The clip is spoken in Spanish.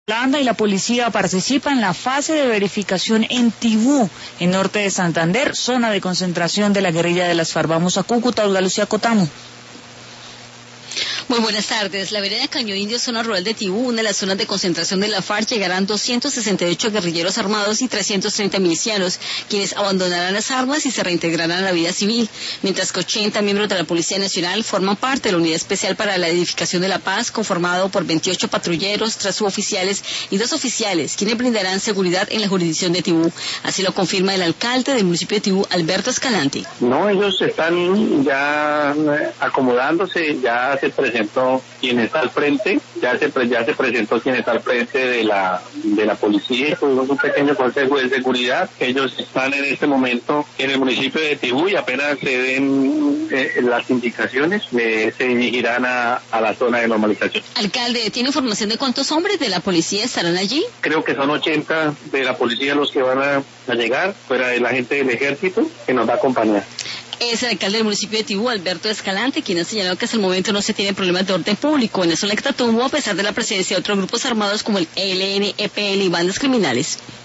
Holanda y la policía participan en la fase de verificación en Tibú, en norte de Santander, zona de concentración de la guerrilla de las FARC. Vamos a Cúcuta, Olga Lucía Cotamo. Muy buenas tardes. La vereda Caño Indio, zona rural de Tibú, una de las zonas de concentración de la FARC, llegarán 268 guerrilleros armados y 330 milicianos, quienes abandonarán las armas y se reintegrarán a la vida civil, mientras que 80 miembros de la Policía Nacional forman parte de la Unidad Especial para la Edificación de la Paz, conformado por 28 patrulleros, 3 suboficiales y 2 oficiales, quienes brindarán seguridad en la jurisdicción de Tibú. Así lo confirma el alcalde del municipio de Tibú, Alberto Escalante. No, ellos están ya acomodándose, ya se presentó quien está al frente, ya se presentó quien está al frente de la policía. Tuvimos un pequeño consejo de seguridad. Ellos están en este momento en el municipio de Tibú y apenas se den las indicaciones, se dirigirán a la zona de normalización. Alcalde, ¿tiene información de cuántos hombres de la policía estarán allí? Creo que son 80 de la policía los que van a llegar, fuera de la gente del ejército que nos va a acompañar. Es el alcalde del municipio de Tibú, Alberto Escalante, quien ha señalado que hasta el momento no se tienen problemas de orden público en la zona de Catatumbo, a pesar de la presencia de otros grupos armados como el ELN, EPL y bandas criminales.